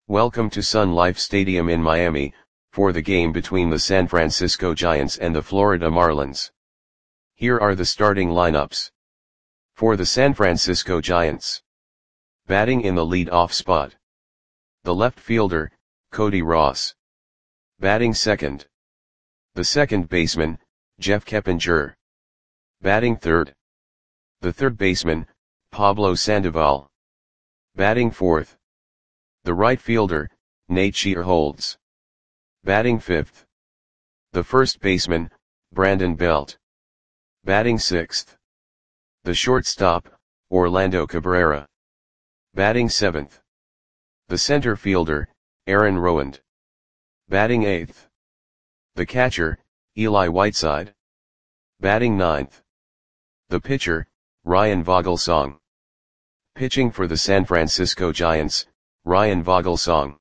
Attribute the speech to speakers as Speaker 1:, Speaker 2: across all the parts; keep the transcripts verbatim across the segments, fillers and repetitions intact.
Speaker 1: Welcome to Sun Life Stadium in Miami, for the game between the San Francisco Giants and the Florida Marlins. Here are the starting lineups. For the San Francisco Giants. Batting in the lead-off spot. The left fielder, Cody Ross. Batting second. The second baseman, Jeff Keppinger. Batting third. The third baseman, Pablo Sandoval. Batting fourth. The right fielder, Nate Shearholtz. Batting fifth. The first baseman, Brandon Belt. Batting sixth. The shortstop, Orlando Cabrera. Batting seventh. The center fielder, Aaron Rowand. Batting eighth. The catcher, Eli Whiteside. Batting ninth. The pitcher, Ryan Vogelsong. Pitching for the San Francisco Giants, Ryan Vogelsong.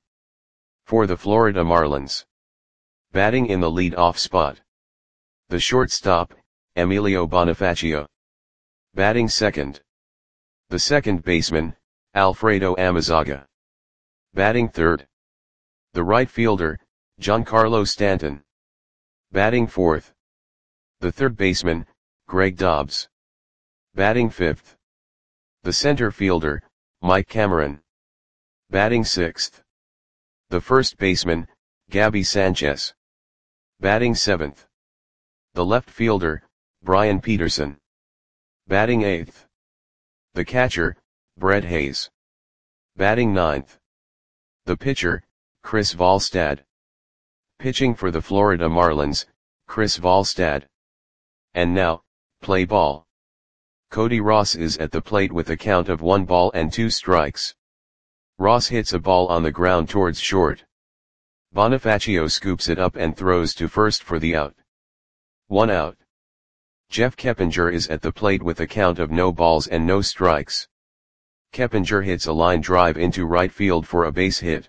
Speaker 1: For the Florida Marlins. Batting in the lead-off spot. The shortstop, Emilio Bonifacio. Batting second. The second baseman, Alfredo Amezaga. Batting third. The right fielder, Giancarlo Stanton. Batting fourth. The third baseman, Greg Dobbs. Batting fifth. The center fielder, Mike Cameron. Batting sixth. The first baseman, Gabby Sanchez. Batting seventh. The left fielder, Brian Peterson. Batting eighth. The catcher, Brett Hayes. Batting ninth. The pitcher, Chris Volstad. Pitching for the Florida Marlins, Chris Volstad. And now, play ball. Cody Ross is at the plate with a count of one ball and two strikes. Ross hits a ball on the ground towards short. Bonifacio scoops it up and throws to first for the out. One out. Jeff Keppinger is at the plate with a count of no balls and no strikes. Keppinger hits a line drive into right field for a base hit.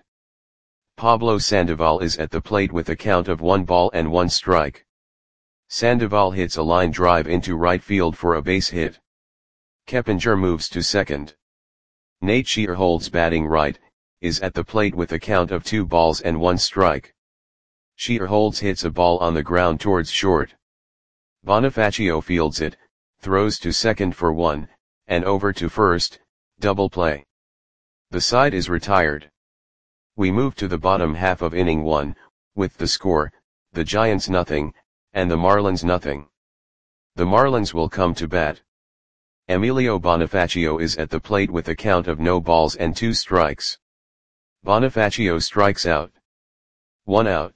Speaker 1: Pablo Sandoval is at the plate with a count of one ball and one strike. Sandoval hits a line drive into right field for a base hit. Keppinger moves to second. Nate Shearholtz, batting right, is at the plate with a count of two balls and one strike. Shearholtz hits a ball on the ground towards short. Bonifacio fields it, throws to second for one, and over to first, double play. The side is retired. We move to the bottom half of inning one, with the score, the Giants nothing, and the Marlins nothing. The Marlins will come to bat. Emilio Bonifacio is at the plate with a count of no balls and two strikes. Bonifacio strikes out. One out.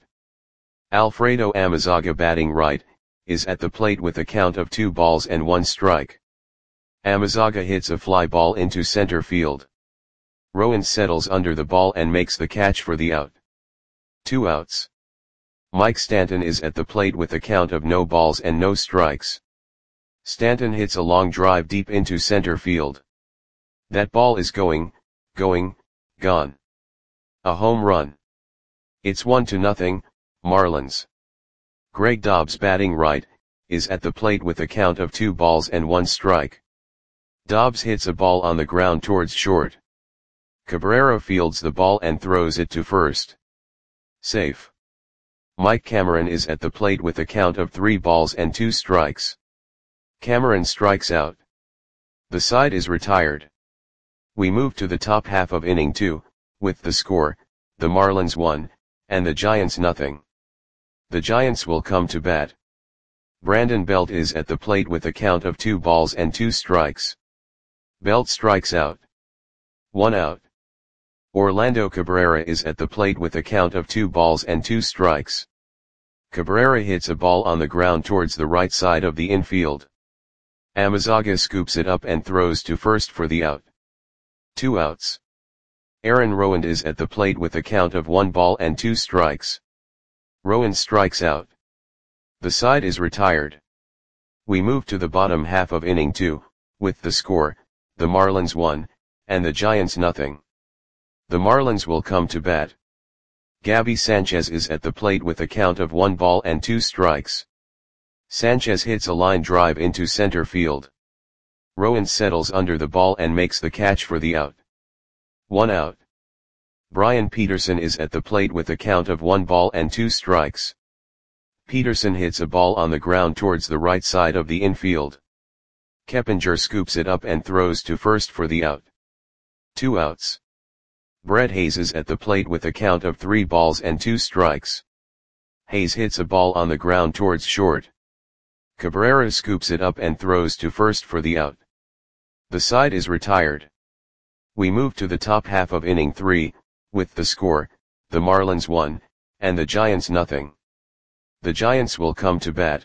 Speaker 1: Alfredo Amezaga, batting right, is at the plate with a count of two balls and one strike. Amezaga hits a fly ball into center field. Rowand settles under the ball and makes the catch for the out. Two outs. Mike Stanton is at the plate with a count of no balls and no strikes. Stanton hits a long drive deep into center field. That ball is going, going, gone. A home run. It's one to nothing, Marlins. Greg Dobbs, batting right, is at the plate with a count of two balls and one strike. Dobbs hits a ball on the ground towards short. Cabrera fields the ball and throws it to first. Safe. Mike Cameron is at the plate with a count of three balls and two strikes. Cameron strikes out. The side is retired. We move to the top half of inning two, with the score, the Marlins one, and the Giants nothing. The Giants will come to bat. Brandon Belt is at the plate with a count of two balls and two strikes. Belt strikes out. One out. Orlando Cabrera is at the plate with a count of two balls and two strikes. Cabrera hits a ball on the ground towards the right side of the infield. Amezaga scoops it up and throws to first for the out. Two outs. Aaron Rowand is at the plate with a count of one ball and two strikes. Rowand strikes out. The side is retired. We move to the bottom half of inning two, with the score, the Marlins one, and the Giants nothing. The Marlins will come to bat. Gabby Sanchez is at the plate with a count of one ball and two strikes. Sanchez hits a line drive into center field. Rowand settles under the ball and makes the catch for the out. One out. Brian Peterson is at the plate with a count of one ball and two strikes. Peterson hits a ball on the ground towards the right side of the infield. Keppinger scoops it up and throws to first for the out. Two outs. Brett Hayes is at the plate with a count of three balls and two strikes. Hayes hits a ball on the ground towards short. Cabrera scoops it up and throws to first for the out. The side is retired. We move to the top half of inning three, with the score, the Marlins one, and the Giants nothing. The Giants will come to bat.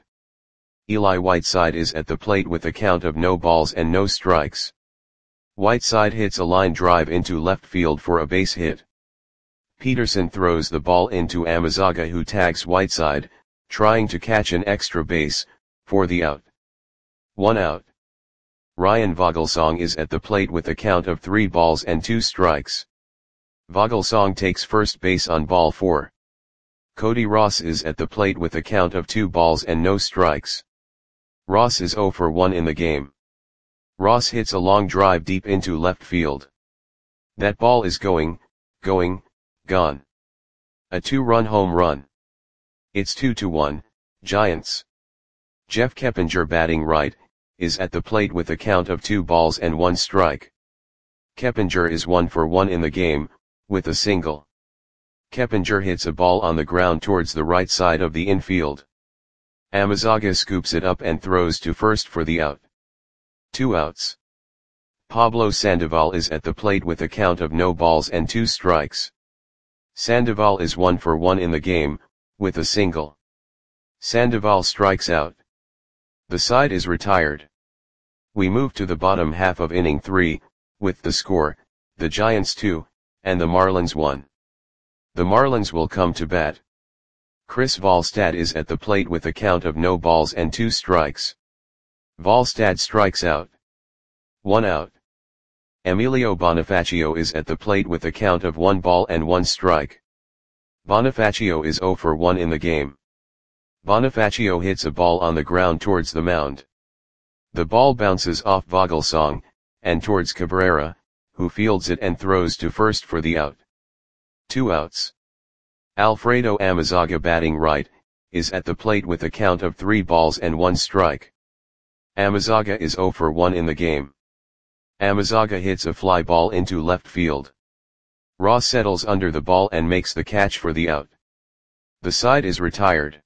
Speaker 1: Eli Whiteside is at the plate with a count of no balls and no strikes. Whiteside hits a line drive into left field for a base hit. Peterson throws the ball into Amezaga, who tags Whiteside, trying to catch an extra base, for the out. One out. Ryan Vogelsong is at the plate with a count of three balls and two strikes. Vogelsong takes first base on ball four. Cody Ross is at the plate with a count of two balls and no strikes. Ross is oh for one in the game. Ross hits a long drive deep into left field. That ball is going, going, gone. A two-run home run. It's two to one, Giants. Jeff Keppinger, batting right, is at the plate with a count of two balls and one strike. Keppinger is one for one in the game, with a single. Keppinger hits a ball on the ground towards the right side of the infield. Amezaga scoops it up and throws to first for the out. Two outs. Pablo Sandoval is at the plate with a count of no balls and two strikes. Sandoval is one for one in the game, with a single. Sandoval strikes out. The side is retired. We move to the bottom half of inning three, with the score, the Giants two, and the Marlins one. The Marlins will come to bat. Chris Volstad is at the plate with a count of no balls and two strikes. Volstad strikes out. One out. Emilio Bonifacio is at the plate with a count of one ball and one strike. Bonifacio is oh for one in the game. Bonifacio hits a ball on the ground towards the mound. The ball bounces off Vogelsong, and towards Cabrera, who fields it and throws to first for the out. Two outs. Alfredo Amezaga, batting right, is at the plate with a count of three balls and one strike. Amezaga is oh for one in the game. Amezaga hits a fly ball into left field. Ross settles under the ball and makes the catch for the out. The side is retired.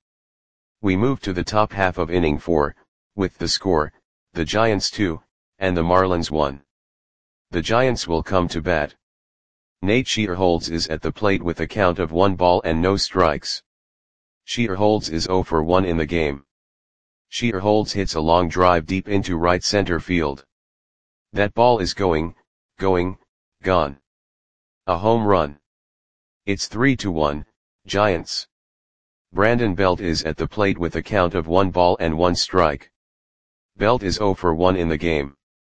Speaker 1: We move to the top half of inning four, with the score, the Giants two, and the Marlins one. The Giants will come to bat. Nate Shearholtz is at the plate with a count of one ball and no strikes. Shearholtz is oh for one in the game. Shearholtz hits a long drive deep into right center field. That ball is going, going, gone. A home run. It's three to one, Giants. Brandon Belt is at the plate with a count of one ball and one strike. Belt is oh for one in the game.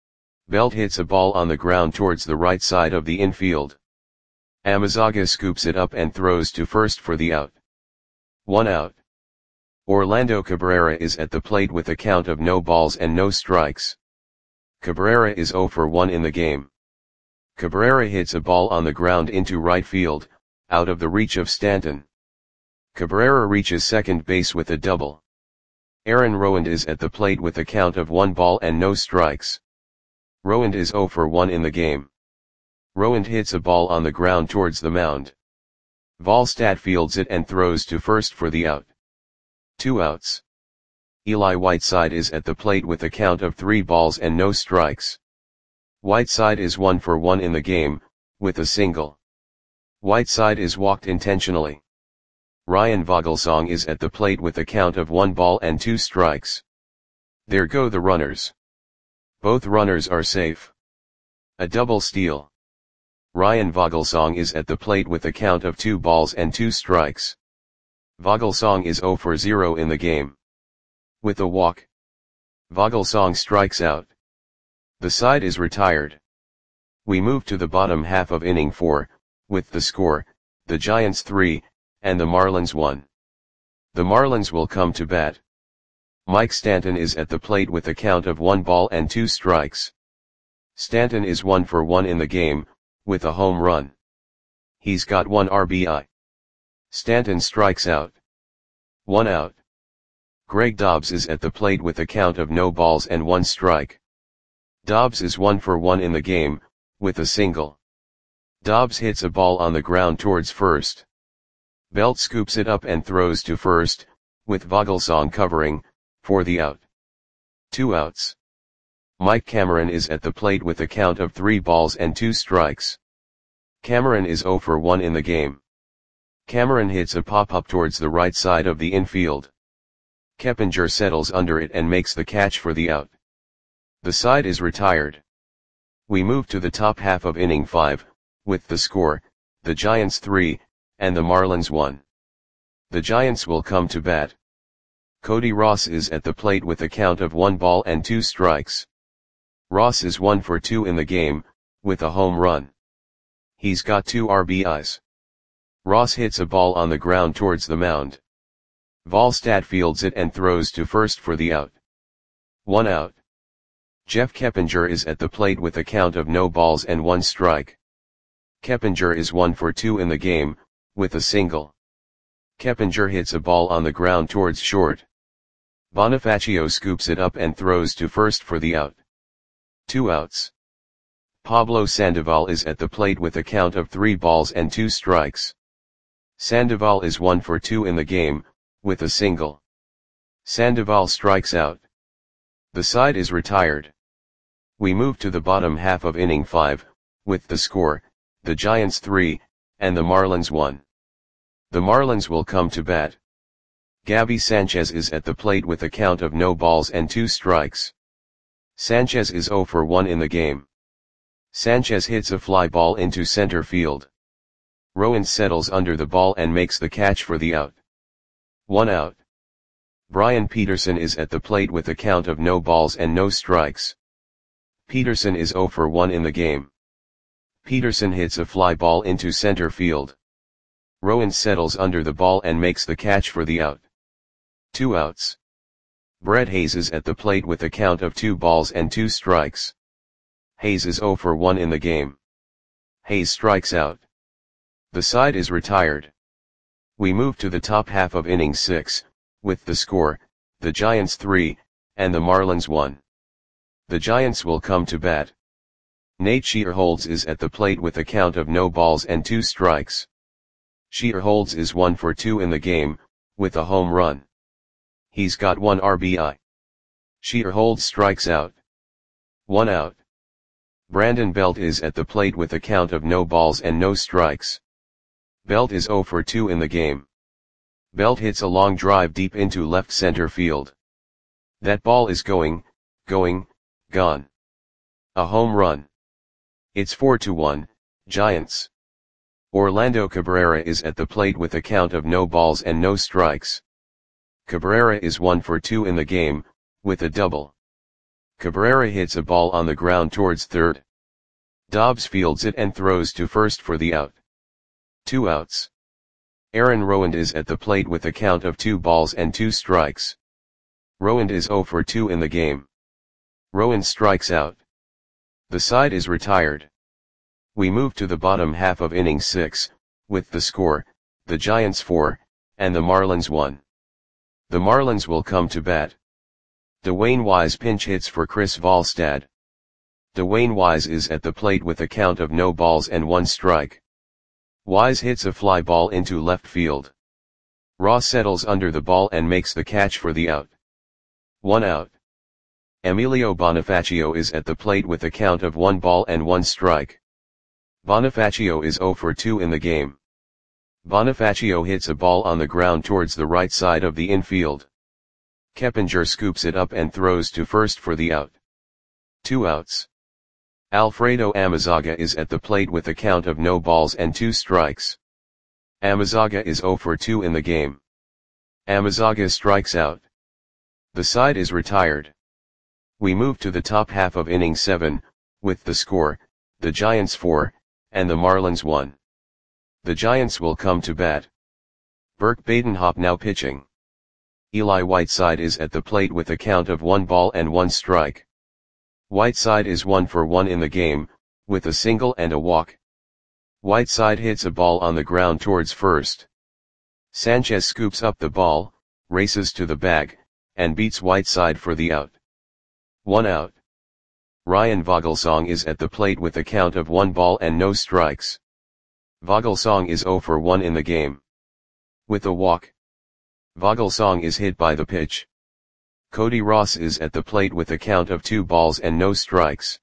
Speaker 1: Belt hits a ball on the ground towards the right side of the infield. Amezaga scoops it up and throws to first for the out. One out. Orlando Cabrera is at the plate with a count of no balls and no strikes. Cabrera is oh for one in the game. Cabrera hits a ball on the ground into right field, out of the reach of Stanton. Cabrera reaches second base with a double. Aaron Rowand is at the plate with a count of one ball and no strikes. Rowand is oh for one in the game. Rowand hits a ball on the ground towards the mound. Volstad fields it and throws to first for the out. Two outs. Eli Whiteside is at the plate with a count of three balls and no strikes. Whiteside is one for one in the game, with a single. Whiteside is walked intentionally. Ryan Vogelsong is at the plate with a count of one ball and two strikes. There go the runners. Both runners are safe. A double steal. Ryan Vogelsong is at the plate with a count of two balls and two strikes. Vogelsong is oh for zero in the game. With a walk. Vogelsong strikes out. The side is retired. We move to the bottom half of inning four, with the score, the Giants three, and the Marlins one. The Marlins will come to bat. Mike Stanton is at the plate with a count of one ball and two strikes. Stanton is one for one in the game, with a home run. He's got one R B I. Stanton strikes out. One out. Greg Dobbs is at the plate with a count of no balls and one strike. Dobbs is one for one in the game, with a single. Dobbs hits a ball on the ground towards first. Belt scoops it up and throws to first, with Vogelsong covering, for the out. Two outs. Mike Cameron is at the plate with a count of three balls and two strikes. Cameron is zero for one in the game. Cameron hits a pop-up towards the right side of the infield. Keppinger settles under it and makes the catch for the out. The side is retired. We move to the top half of inning five, with the score, the Giants three, and the Marlins one. The Giants will come to bat. Cody Ross is at the plate with a count of one ball and two strikes. Ross is one for two in the game, with a home run. He's got two R B Is. Ross hits a ball on the ground towards the mound. Volstad fields it and throws to first for the out. One out. Jeff Keppinger is at the plate with a count of no balls and one strike. Keppinger is one for two in the game, with a single. Keppinger hits a ball on the ground towards short. Bonifacio scoops it up and throws to first for the out. Two outs. Pablo Sandoval is at the plate with a count of three balls and two strikes. Sandoval is one for two in the game, with a single. Sandoval strikes out. The side is retired. We move to the bottom half of inning five, with the score, the Giants three, and the Marlins one. The Marlins will come to bat. Gabby Sanchez is at the plate with a count of no balls and two strikes. Sanchez is zero for one in the game. Sanchez hits a fly ball into center field. Rowan settles under the ball and makes the catch for the out. One out. Brian Peterson is at the plate with a count of no balls and no strikes. Peterson is zero for one in the game. Peterson hits a fly ball into center field. Rowan settles under the ball and makes the catch for the out. Two outs. Brett Hayes is at the plate with a count of two balls and two strikes. Hayes is zero for one in the game. Hayes strikes out. The side is retired. We move to the top half of inning six, with the score, the Giants three, and the Marlins one. The Giants will come to bat. Nate Shearholds is at the plate with a count of no balls and two strikes. Shearholds is one for two in the game, with a home run. He's got one R B I. Shearholds strikes out. One out. Brandon Belt is at the plate with a count of no balls and no strikes. Belt is zero for two in the game. Belt hits a long drive deep into left center field. That ball is going, going, gone. A home run. It's four to one, Giants. Orlando Cabrera is at the plate with a count of no balls and no strikes. Cabrera is one for two in the game, with a double. Cabrera hits a ball on the ground towards third. Dobbs fields it and throws to first for the out. Two outs. Aaron Rowand is at the plate with a count of two balls and two strikes. Rowand is zero for two in the game. Rowand strikes out. The side is retired. We move to the bottom half of inning six, with the score, the Giants four, and the Marlins one. The Marlins will come to bat. Dwayne Wise pinch hits for Chris Volstad. Dwayne Wise is at the plate with a count of no balls and one strike. Wise hits a fly ball into left field. Ross settles under the ball and makes the catch for the out. One out. Emilio Bonifacio is at the plate with a count of one ball and one strike. Bonifacio is zero for two in the game. Bonifacio hits a ball on the ground towards the right side of the infield. Keppinger scoops it up and throws to first for the out. Two outs. Alfredo Amezaga is at the plate with a count of no balls and two strikes. Amezaga is zero for two in the game. Amezaga strikes out. The side is retired. We move to the top half of inning seven, with the score, the Giants four, and the Marlins one. The Giants will come to bat. Burke Badenhop now pitching. Eli Whiteside is at the plate with a count of one ball and one strike. Whiteside is one for one in the game, with a single and a walk. Whiteside hits a ball on the ground towards first. Sanchez scoops up the ball, races to the bag, and beats Whiteside for the out. One out. Ryan Vogelsong is at the plate with a count of one ball and no strikes. Vogelsong is zero for one in the game. With a walk. Vogelsong is hit by the pitch. Cody Ross is at the plate with a count of two balls and no strikes.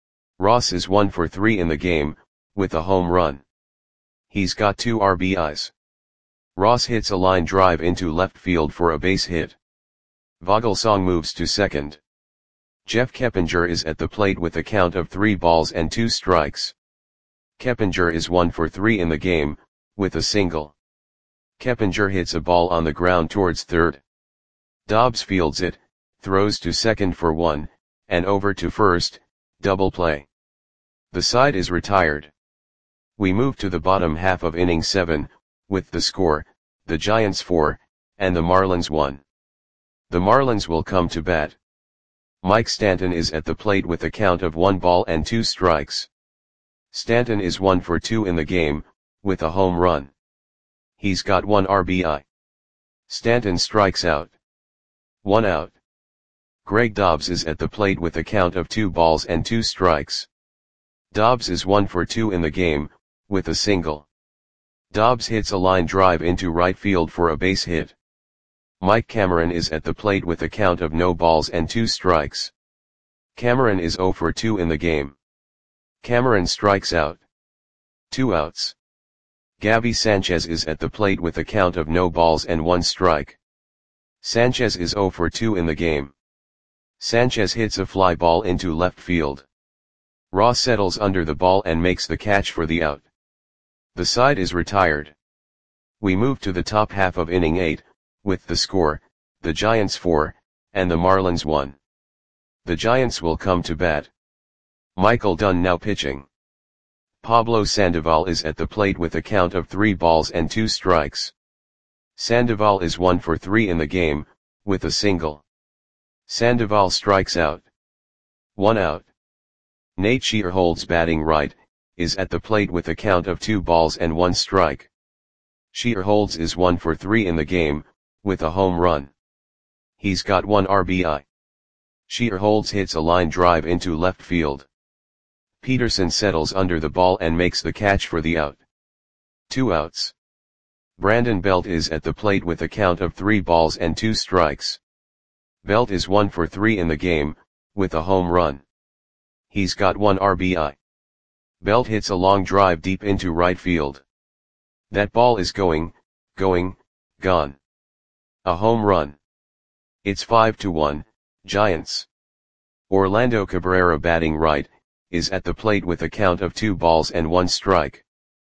Speaker 1: Ross is one for three in the game, with a home run. He's got two R B Is. Ross hits a line drive into left field for a base hit. Vogelsong moves to second. Jeff Keppinger is at the plate with a count of three balls and two strikes. Keppinger is one for three in the game, with a single. Keppinger hits a ball on the ground towards third. Dobbs fields it, throws to second for one, and over to first, double play. The side is retired. We move to the bottom half of inning seven, with the score, the Giants four, and the Marlins one. The Marlins will come to bat. Mike Stanton is at the plate with a count of one ball and two strikes. Stanton is one for two in the game, with a home run. He's got one R B I. Stanton strikes out. One out. Greg Dobbs is at the plate with a count of two balls and two strikes. Dobbs is one for two in the game, with a single. Dobbs hits a line drive into right field for a base hit. Mike Cameron is at the plate with a count of no balls and two strikes. Cameron is zero for two in the game. Cameron strikes out. Two outs. Gabby Sanchez is at the plate with a count of no balls and one strike. Sanchez is zero for two in the game. Sanchez hits a fly ball into left field. Ross settles under the ball and makes the catch for the out. The side is retired. We move to the top half of inning eight, with the score, the Giants four, and the Marlins one. The Giants will come to bat. Michael Dunn now pitching. Pablo Sandoval is at the plate with a count of three balls and two strikes. Sandoval is one for three in the game, with a single. Sandoval strikes out. One out. Nate Shearholds batting right, is at the plate with a count of two balls and one strike. Shearholds is one for three in the game, with a home run. He's got one R B I. Shearholds hits a line drive into left field. Peterson settles under the ball and makes the catch for the out. Two outs. Brandon Belt is at the plate with a count of three balls and two strikes. Belt is one for three in the game, with a home run. He's got one R B I. Belt hits a long drive deep into right field. That ball is going, going, gone. A home run. It's five to one, Giants. Orlando Cabrera batting right, is at the plate with a count of two balls and one strike.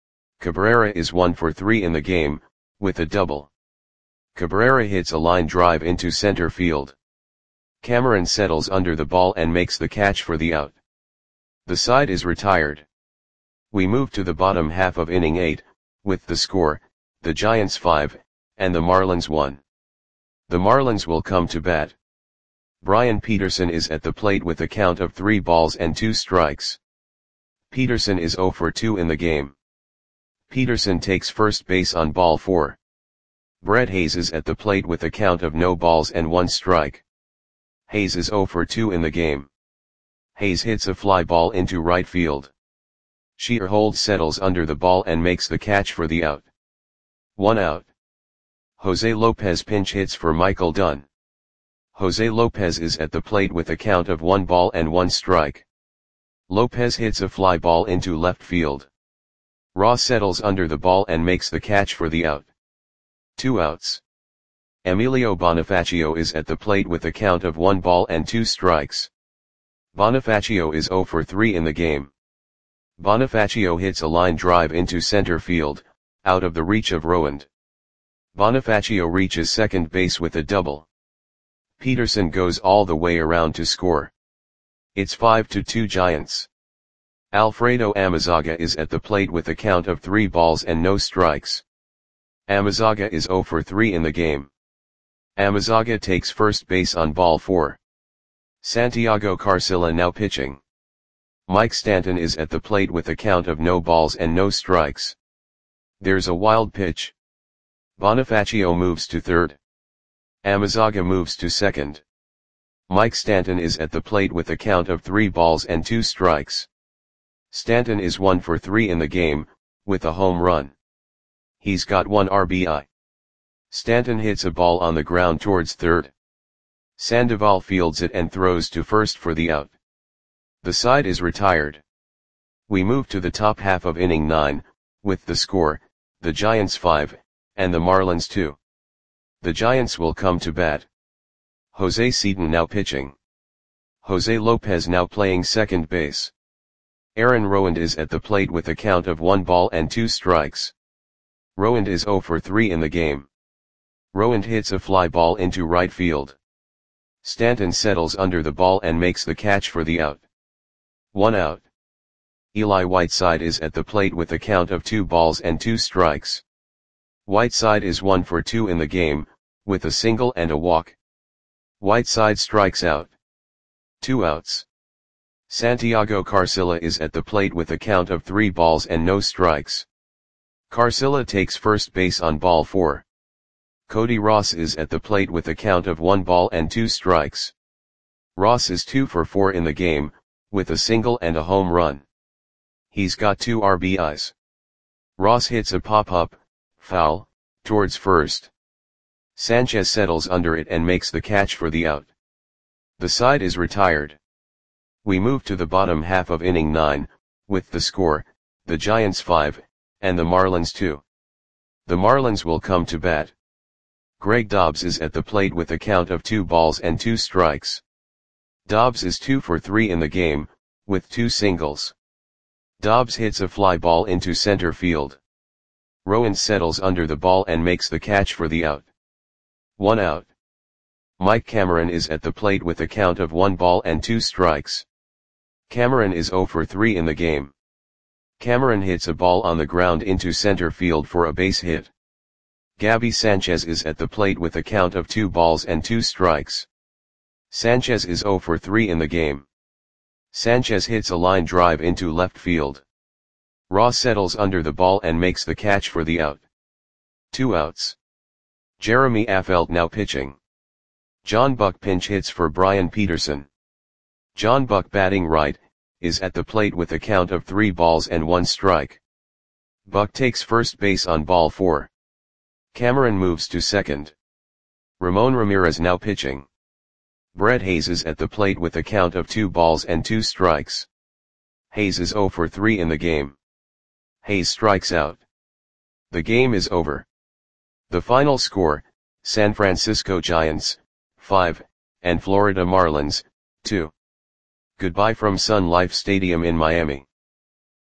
Speaker 1: Cabrera is one for three in the game, with a double. Cabrera hits a line drive into center field. Cameron settles under the ball and makes the catch for the out. The side is retired. We move to the bottom half of inning eight, with the score, the Giants five, and the Marlins one. The Marlins will come to bat. Brian Peterson is at the plate with a count of three balls and two strikes. Peterson is zero for two in the game. Peterson takes first base on ball four. Brett Hayes is at the plate with a count of no balls and one strike. Hayes is zero for two in the game. Hayes hits a fly ball into right field. Shearholds settles under the ball and makes the catch for the out. One out. Jose Lopez pinch hits for Michael Dunn. Jose Lopez is at the plate with a count of one ball and one strike. Lopez hits a fly ball into left field. Ross settles under the ball and makes the catch for the out. Two outs. Emilio Bonifacio is at the plate with a count of one ball and two strikes. Bonifacio is zero for three in the game. Bonifacio hits a line drive into center field, out of the reach of Rowand. Bonifacio reaches second base with a double. Peterson goes all the way around to score. It's five to two Giants. Alfredo Amezaga is at the plate with a count of three balls and no strikes. Amezaga is zero for three in the game. Amezaga takes first base on ball four. Santiago Carcilla now pitching. Mike Stanton is at the plate with a count of no balls and no strikes. There's a wild pitch. Bonifacio moves to third. Amezaga moves to second. Mike Stanton is at the plate with a count of three balls and two strikes. Stanton is one for three in the game, with a home run. He's got one R B I. Stanton hits a ball on the ground towards third. Sandoval fields it and throws to first for the out. The side is retired. We move to the top half of inning nine, with the score, the Giants five, and the Marlins two. The Giants will come to bat. Jose Seaton now pitching. Jose Lopez now playing second base. Aaron Rowand is at the plate with a count of one ball and two strikes. Rowand is zero for three in the game. Rowand hits a fly ball into right field. Stanton settles under the ball and makes the catch for the out. One out. Eli Whiteside is at the plate with a count of two balls and two strikes. Whiteside is one for two in the game, with a single and a walk. Whiteside strikes out. Two outs. Santiago Carcilla is at the plate with a count of three balls and no strikes. Carcilla takes first base on ball four. Cody Ross is at the plate with a count of one ball and two strikes. Ross is two for four in the game, with a single and a home run. He's got two R B Is. Ross hits a pop-up, foul, towards first. Sanchez settles under it and makes the catch for the out. The side is retired. We move to the bottom half of inning nine, with the score, the Giants five, and the Marlins two. The Marlins will come to bat. Greg Dobbs is at the plate with a count of two balls and two strikes. Dobbs is two for three in the game, with two singles. Dobbs hits a fly ball into center field. Rowand settles under the ball and makes the catch for the out. One out. Mike Cameron is at the plate with a count of one ball and two strikes. Cameron is zero for three in the game. Cameron hits a ball on the ground into center field for a base hit. Gabby Sanchez is at the plate with a count of two balls and two strikes. Sanchez is zero for three in the game. Sanchez hits a line drive into left field. Ross settles under the ball and makes the catch for the out. Two outs. Jeremy Affeldt now pitching. John Buck pinch hits for Brian Peterson. John Buck batting right, is at the plate with a count of three balls and one strike. Buck takes first base on ball four. Cameron moves to second. Ramon Ramirez now pitching. Brett Hayes is at the plate with a count of two balls and two strikes. Hayes is zero for three in the game. Hayes strikes out. The game is over. The final score, San Francisco Giants, five, and Florida Marlins, two. Goodbye from Sun Life Stadium in Miami.